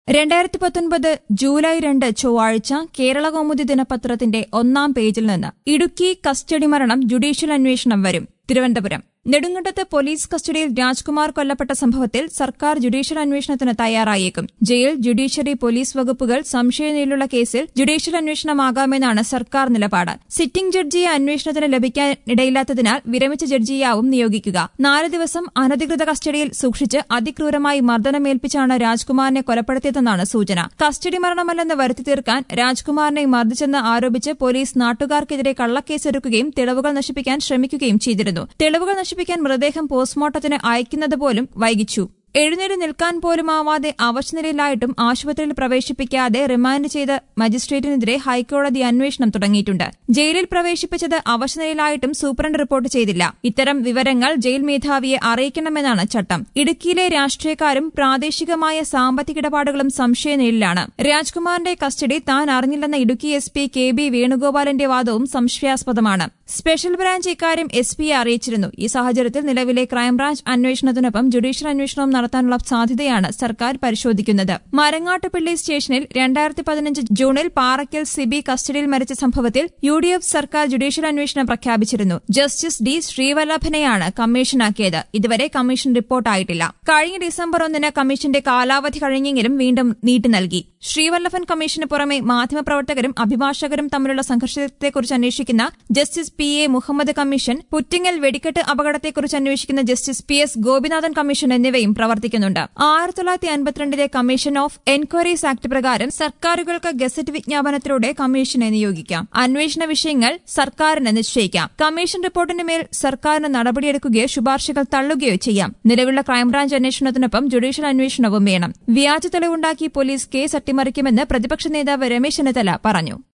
2019 July 2 ചൊവ്വാഴ്ച കേരളകൗമുദി ദിനപത്രത്തിന്റെ ഒന്നാം പേജിൽ നിന്ന് ഇടുക്കി കസ്റ്റഡി മരണം ജുഡീഷ്യൽ അന്വേഷണം വരും. തിരുവനന്തപുരം നെടുങ്കണ്ടത്ത് പോലീസ് കസ്റ്റഡിയിൽ രാജ്കുമാർ കൊല്ലപ്പെട്ട സംഭവത്തിൽ സർക്കാർ ജുഡീഷ്യൽ അന്വേഷണത്തിന് തയ്യാറായേക്കും. ജയിൽ, ജുഡീഷ്യറി, പോലീസ് വകുപ്പുകൾ സംശയനിലുള്ള കേസിൽ ജുഡീഷ്യൽ അന്വേഷണമാകാമെന്നാണ് സർക്കാർ നിലപാട്. സിറ്റിംഗ് ജഡ്ജിയെ അന്വേഷണത്തിന് ലഭിക്കാനിടയില്ലാത്തതിനാൽ വിരമിച്ച ജഡ്ജിയാവും നിയോഗിക്കുക. 4 ദിവസം അനധികൃത കസ്റ്റഡിയിൽ സൂക്ഷിച്ച് അതിക്രൂരമായി മർദ്ദനമേൽപ്പിച്ചാണ് രാജ്കുമാറിനെ കൊലപ്പെടുത്തിയതെന്നാണ് സൂചന. കസ്റ്റഡി മരണമല്ലെന്ന് വരുത്തി തീർക്കാൻ രാജ്കുമാറിനെ മർദ്ദിച്ചെന്ന് ആരോപിച്ച് പോലീസ് നാട്ടുകാർക്കെതിരെ കള്ളക്കേസെടുക്കുകയും തെളിവുകൾ നശിപ്പിക്കാൻ ശ്രമിക്കുകയും ചെയ്തിരുന്നു. തെളിവുകൾ നശിപ്പിക്കാൻ മൃതദേഹം പോസ്റ്റ്മോർട്ടത്തിന് അയക്കുന്നത് പോലും വൈകിച്ചു. എഴുന്നേറ്റ് നിൽക്കാൻ പോലുമാവാതെ അവശനിലയിലായിട്ടും ആശുപത്രിയിൽ പ്രവേശിപ്പിക്കാതെ റിമാൻഡ് ചെയ്ത മജിസ്ട്രേറ്റിനെതിരെ ഹൈക്കോടതി അന്വേഷണം തുടങ്ങിയിട്ടുണ്ട്. ജയിലിൽ പ്രവേശിപ്പിച്ചത് അവശനിലയിലായിട്ടും സൂപ്രണ്ട് റിപ്പോർട്ട് ചെയ്തില്ല. ഇത്തരം വിവരങ്ങൾ ജയിൽ മേധാവിയെ അറിയിക്കണമെന്നാണ് ചട്ടം. ഇടുക്കിയിലെ രാഷ്ട്രീയക്കാരും പ്രാദേശികമായ സാമ്പത്തിക ഇടപാടുകളും സംശയനിഴലിലാണ്. രാജ്കുമാറിന്റെ കസ്റ്റഡി താൻ അറിഞ്ഞില്ലെന്ന ഇടുക്കി SP KB വേണുഗോപാലിന്റെ വാദവും സംശയാസ്പദമാണ്. സ്പെഷ്യൽ ബ്രാഞ്ച് ഇക്കാര്യം SPയെ അറിയിച്ചിരുന്നു. ഈ സാഹചര്യത്തിൽ നിലവിലെ ക്രൈംബ്രാഞ്ച് അന്വേഷണത്തിനൊപ്പം ജുഡീഷ്യൽ അന്വേഷണവും നടത്താനുള്ള സാധ്യതയാണ് സർക്കാർ പരിശോധിക്കുന്നത്. മരങ്ങാട്ടുപള്ളി സ്റ്റേഷനിൽ 2015 ജൂണിൽ പാറയ്ക്കൽ സിബി കസ്റ്റഡിയിൽ മരിച്ച സംഭവത്തിൽ UDF സർക്കാർ ജുഡീഷ്യൽ അന്വേഷണം പ്രഖ്യാപിച്ചിരുന്നു. ജസ്റ്റിസ് D ശ്രീവല്ലഭനെയാണ് കമ്മീഷനാക്കിയത്. ഇതുവരെ കമ്മീഷൻ റിപ്പോർട്ടായിട്ടില്ല. കഴിഞ്ഞ ഡിസംബർ 1 കമ്മീഷന്റെ കാലാവധി കഴിഞ്ഞെങ്കിലും വീണ്ടും നീട്ടി നൽകി. ശ്രീവല്ലഭൻ കമ്മീഷന് പുറമെ മാധ്യമപ്രവർത്തകരും അഭിഭാഷകരും തമ്മിലുള്ള സംഘർഷത്തെക്കുറിച്ച് അന്വേഷിക്കുന്ന justice PA Muhammad commission, Puttingal വെടിക്കെട്ട് അപകടത്തെക്കുറിച്ച് അന്വേഷിക്കുന്ന ജസ്റ്റിസ് PS ഗോപിനാഥൻ കമ്മീഷൻ എന്നിവയും പ്രവർത്തിക്കുന്നുണ്ട്. 1952 കമ്മീഷൻ ഓഫ് എൻക്വയറീസ് ആക്ട് പ്രകാരം സർക്കാരുകൾക്ക് ഗസറ്റ് വിജ്ഞാപനത്തിലൂടെ കമ്മീഷനെ നിയോഗിക്കാം. അന്വേഷണ വിഷയങ്ങൾ സർക്കാരിന് നിശ്ചയിക്കാം. കമ്മീഷൻ റിപ്പോർട്ടിന് മേൽ സർക്കാരിന് നടപടിയെടുക്കുകയോ ശുപാർശകൾ തള്ളുകയോ ചെയ്യാം. നിലവിലുള്ള ക്രൈംബ്രാഞ്ച് അന്വേഷണത്തിനൊപ്പം ജുഡീഷ്യൽ അന്വേഷണവും വേണം. വ്യാജ തെളിവുണ്ടാക്കി പോലീസ് കേസ് അട്ടിമറിക്കുമെന്ന് പ്രതിപക്ഷ നേതാവ് രമേശ് ചെന്നിത്തല പറഞ്ഞു.